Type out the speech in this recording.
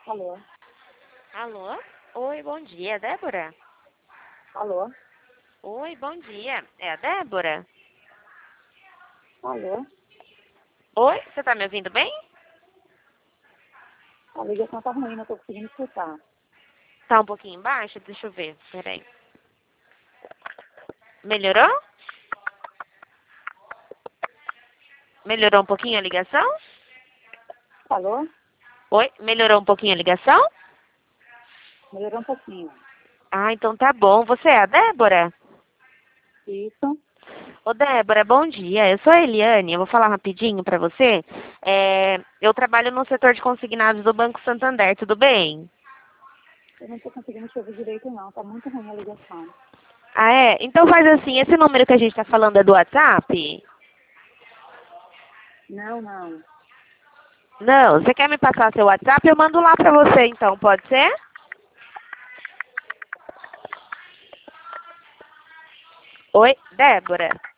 Alô? Alô? Oi, bom dia, Débora? Alô? Oi, bom dia. É a Débora? Alô? Oi, você tá me ouvindo bem? A ligação tá ruim, não tô conseguindo escutar. Tá um pouquinho embaixo? Deixa eu ver, peraí. Melhorou? Melhorou um pouquinho a ligação? Alô? Oi, melhorou um pouquinho a ligação? Melhorou um pouquinho. Ah, então tá bom. Você é a Débora? Isso. Ô, Débora, bom dia. Eu sou a Eliane. Eu vou falar rapidinho pra você. Eu trabalho no setor de consignados do Banco Santander, tudo bem? Eu não tô conseguindo te ouvir direito, não. Tá muito ruim a ligação. Ah, é? Então faz assim, esse número que a gente tá falando é do WhatsApp? Não, não. Não, você quer me passar seu WhatsApp? Eu mando lá pra você, então, pode ser? Oi, Débora.